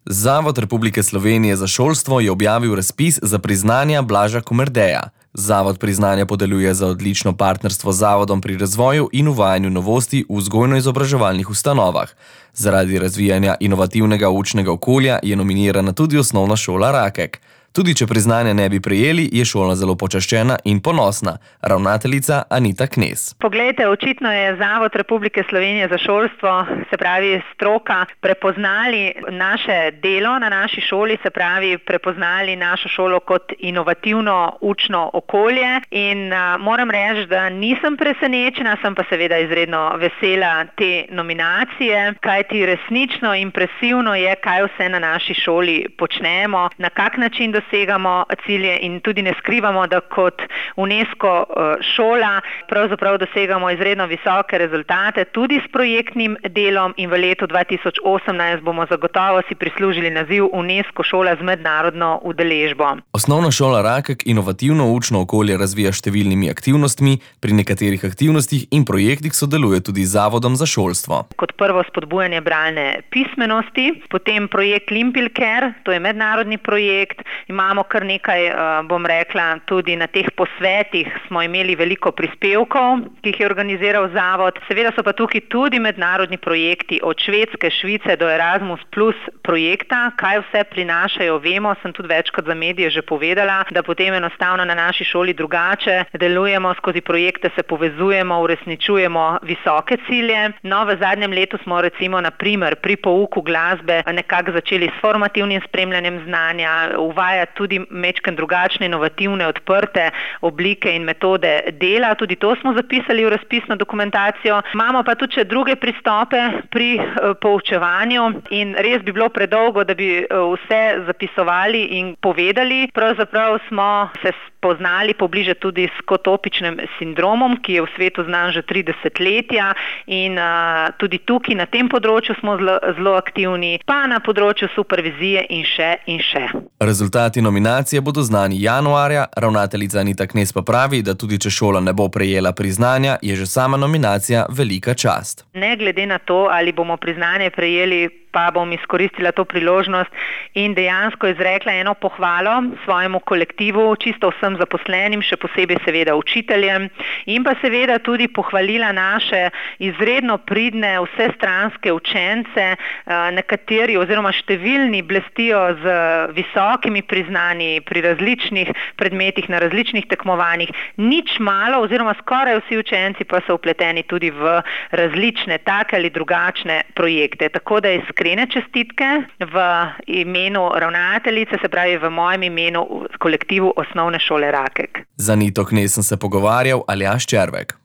Zavod Republike Slovenije za šolstvo je objavil razpis za priznanja Blaža Komerdeja. Zavod priznanja podeljuje za odlično partnerstvo z zavodom pri razvoju in uvajanju novosti v vzgojno-izobraževalnih ustanovah. Zaradi razvijanja inovativnega učnega okolja je nominirana tudi osnovna šola Rakek. Tudi če priznanja ne bi prejeli, je šola zelo počaščena in ponosna. Ravnateljica Anita Knez. Poglejte, očitno je Zavod Republike Slovenije za šolstvo, se pravi stroka, prepoznali naše delo na naši šoli, se pravi prepoznali našo šolo kot inovativno učno okolje in moram reči, da nisem presenečena, sem pa seveda izredno vesela te nominacije, kajti resnično impresivno je, kaj vse na naši šoli počnemo, na kak način dosegamo cilje in tudi ne skrivamo, da kot UNESCO šola pravzaprav dosegamo izredno visoke rezultate tudi s projektnim delom in v letu 2018 bomo zagotovo si prislužili naziv UNESCO šola z mednarodno udeležbo. Osnovna šola Rakek inovativno učno okolje razvija številnimi aktivnostmi, pri nekaterih aktivnostih in projektih sodeluje tudi z Zavodom za šolstvo. Kot prvo spodbujanje bralne pismenosti, potem projekt Limpilker, to je mednarodni projekt. Imamo kar nekaj, bom rekla, tudi na teh posvetih smo imeli veliko prispevkov, ki jih je organiziral zavod. Seveda so pa tukaj tudi mednarodni projekti od Švedske, Švice do Erasmus Plus projekta. Kaj vse prinašajo, vemo, sem tudi večkrat za medije že povedala, da potem enostavno na naši šoli drugače delujemo, skozi projekte se povezujemo, uresničujemo visoke cilje. No, v zadnjem letu smo recimo na primer pri pouku glasbe nekako začeli s formativnim spremljanjem znanja, uvajati tudi majčkeno drugačne, inovativne, odprte oblike in metode dela. Tudi to smo zapisali v razpisno dokumentacijo. Imamo pa tudi še druge pristope pri poučevanju in res bi bilo predolgo, da bi vse zapisovali in povedali. Pravzaprav smo se spoznali pobliže tudi s kotopičnim sindromom, ki je v svetu znan že 3 desetletja in tudi tukaj na tem področju smo zelo aktivni, pa na področju supervizije in še. Rezultati nominacije bodo znani januarja, ravnateljica Anita Knez pa pravi, da tudi če šola ne bo prejela priznanja, je že sama nominacija velika čast. Ne glede na to, ali bomo priznanje prejeli, pa bom izkoristila to priložnost in dejansko izrekla eno pohvalo svojemu kolektivu, čisto vsem zaposlenim, še posebej seveda učiteljem in pa seveda tudi pohvalila naše izredno pridne vsestranske učence, nekateri oziroma številni blestijo z visokimi priznanji pri različnih predmetih, na različnih tekmovanjih. Nič malo oziroma skoraj vsi učenci pa so vpleteni tudi v različne take ali drugačne projekte. Tako da iskrene čestitke v imenu ravnateljice, se pravi v mojem imenu kolektivu Osnovne šole Rakek. Z Anito Knez sem se pogovarjal Aljaž Červek.